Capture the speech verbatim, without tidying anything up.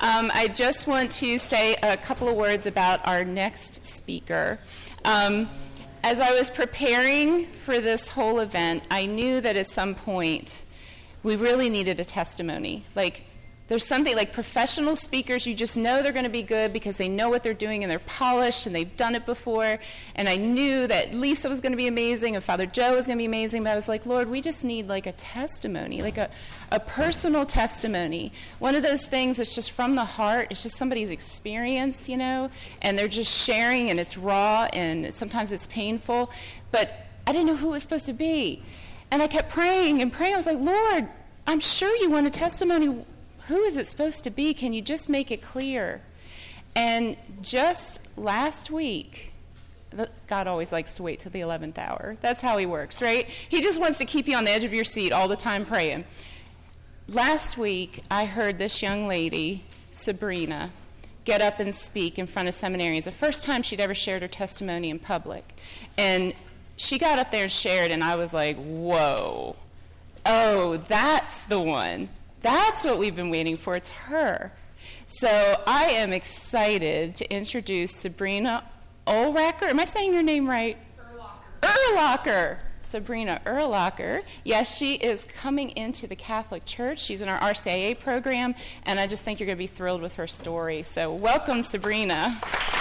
Um, I just want to say a couple of words about our next speaker. Um, as I was preparing for this whole event, I knew that at some point we really needed a testimony. Like, there's something like professional speakers, you just know they're going to be good because they know what they're doing and they're polished and they've done it before. And I knew that Lisa was going to be amazing and Father Joe was going to be amazing. But I was like, Lord, we just need like a testimony, like a, a personal testimony. One of those things that's just from the heart. It's just somebody's experience, you know, and they're just sharing and it's raw and sometimes it's painful. But I didn't know who it was supposed to be. And I kept praying and praying. I was like, Lord, I'm sure you want a testimony. Who is it supposed to be? Can you just make it clear? And just last week, God always likes to wait till the eleventh hour. That's how he works, right? He just wants to keep you on the edge of your seat all the time praying. Last week, I heard this young lady, Sabrina, get up and speak in front of seminaries. The first time she'd ever shared her testimony in public. And she got up there and shared, and I was like, whoa. Oh, that's the one. That's what we've been waiting for. It's her. So I am excited to introduce Sabrina Urlacher. Am I saying your name right? Urlacher. Urlacher. Sabrina Urlacher. Yes, she is coming into the Catholic Church. She's in our R C I A program, and I just think you're going to be thrilled with her story. So welcome, Sabrina.